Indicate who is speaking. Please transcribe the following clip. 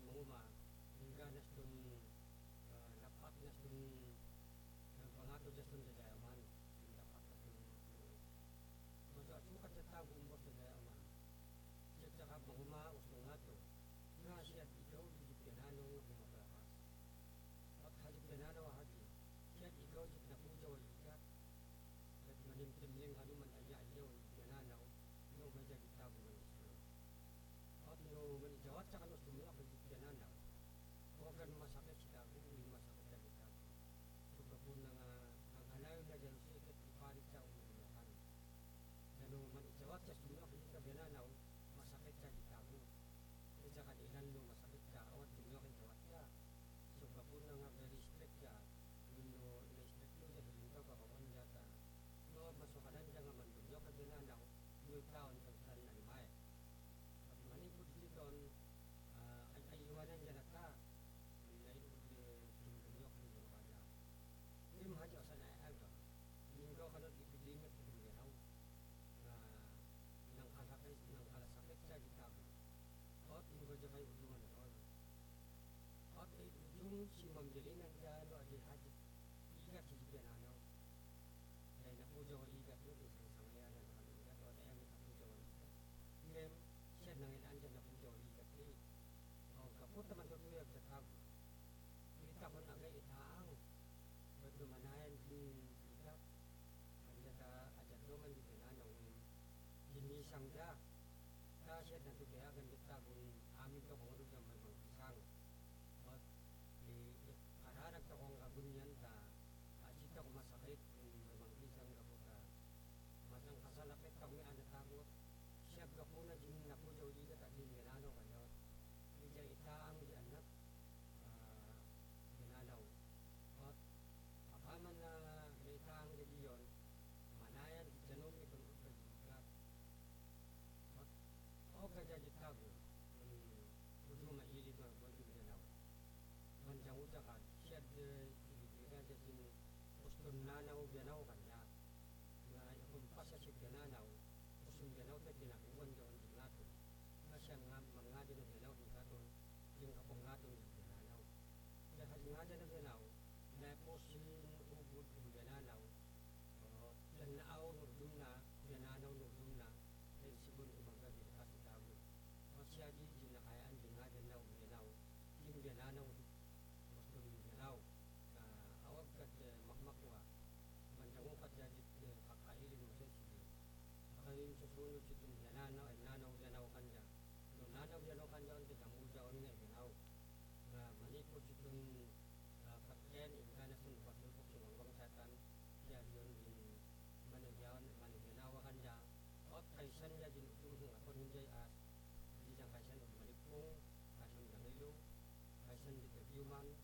Speaker 1: manguma hingga nasdun dapat nasdun pangato jasdun dadayaman dapat nasdun masa sukat sa tabo mo sa dadayaman siya saka manguma usong ngato nga siya ikaw di pinano nga bumabahas at hajib pinano haji siya ikaw di pinapuja o ikat at manimtimling hanuman aya-ayaw pinanaw no medya kitabo ng Islam at no manijawat sa kanos dumula kung pinanaw huwag gan masakit si tabo hindi masakit sa kitabo so kapun na nga ang hanayon na dyan sikit ipalit sa umulukan no manijawat sa dumula kung pinanaw masakit sa kitabo isa ka ilan no masakit ka awat dumula kung jawat ka so kapun na nga very strict ka no na-strict mo dyan hiling ka kakawan yata no masukanan dyan nga mandunyo ka pinanaw yung taon kang saan animay at manipod dito ay iwanan dyan na ka naipod dumundunyo ka yung kanya hindi mo hadyo sa naaga linggo ka nun ipidlimit ka dumiraw na nang kalasakit sa gitabo at linggo dyan kayo udungan na ron at yung si mamdilinan dyan o adi hadyo ikat si Dipianano dahil napuja ko ikat yun isang sangayanan na kalugat o dahil may kapuja ko ikat ngayon siya nangilaan dyan napuja ko ikat o kaput naman tutuyag sa tabo kita ko na agay itaang ba't lumanayan din ikat kanya ajad naman di pinanaw ginisang da siya natugayagan di tabon amin ka kung ano dyan may mga pisang at kararag ka kong agunyan ta ajita ko masakit kung may mga pisang kaputa masang kasalapit kami anatabot siya kapuna din napujaw ikat at din ganano kayo diya itaang di anak gananaw at akaman na itaang di diyon manayan di janong itong kajikat at o kaya di tabo budo mailid mga buwan di gananaw manjang ujakan siya di ibigay siya sin uston nanaw ganaw kanya na ikumpas siya si gananaw uston ganaw na ginakuan doon di nato na siya mga din ng ganaw di nato yung kapong nato di gananaw dahil nga din ng ganaw na po sin ubod yung gananaw yan naaw nurdum na gananaw nurdum na dahil sibon umaga di kasi tabo at siya di ginakayaan di nga din na ganaw yung gananaw uston ganaw na awag kat makmakwa manjangong kat jadit kakailin mo siya sige kaya susunod si itong gananaw ay nanaw kanya no nanaw kanya ang tikamujaon nga ganaw na manipod si itong katken ingana sun pasulpok si wangwang satan yan yun din managanawa kanya at kaysan niya din utulong ako ninjay as hindi siyang kaysan o malipong kaysan ganilo kaysan di kabyuman